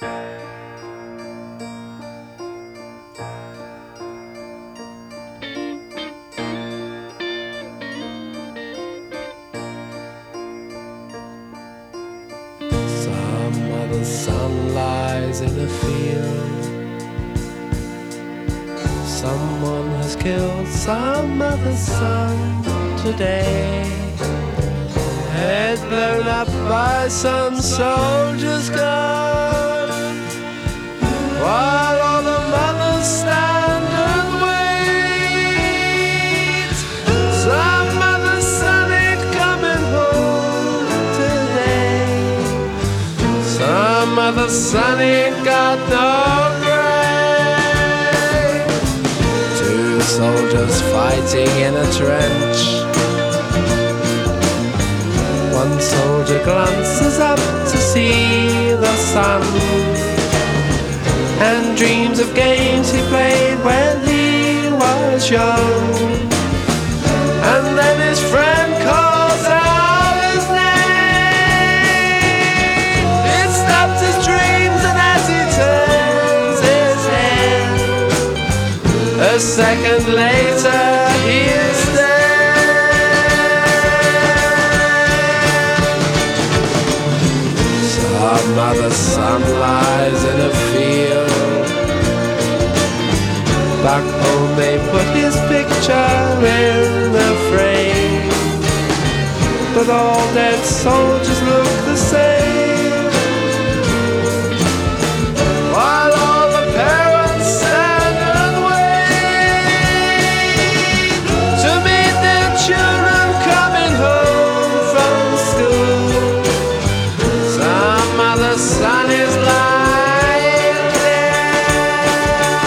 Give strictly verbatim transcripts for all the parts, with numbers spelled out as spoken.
Some other sun lies in a field. Someone has killed some other sun today. Head blown up by some soldier's gun, while all the mothers stand and wait. Some other son ain't coming home today. Some other son ain't got no grave. Two soldiers fighting in a trench. One soldier glances up to see the sun and dreams of games he played when he was young. And then his friend calls out his name. It stops his dreams, and as he turns his head, a second later he is dead. Some other son lies in a field. Back home they put his picture in the frame, but all dead soldiers look the same. While all the parents stand and wait to meet their children coming home from school. The sun is lying there.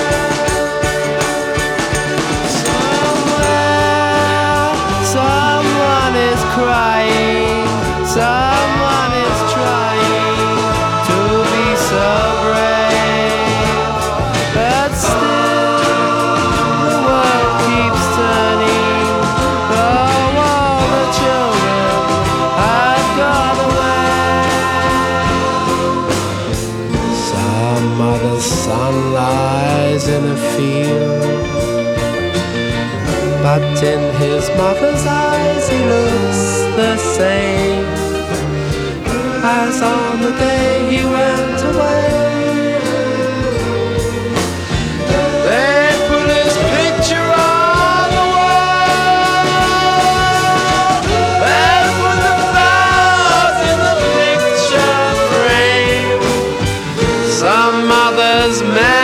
Somewhere, someone is crying. Someone is trying to be so brave, but still the world keeps turning. Oh, all the children have gone away. Some other son lies in a field, but in his mother's eyes he looks the same as on the day he went away. They put his picture on the wall and put the flowers in the picture frame. Some others met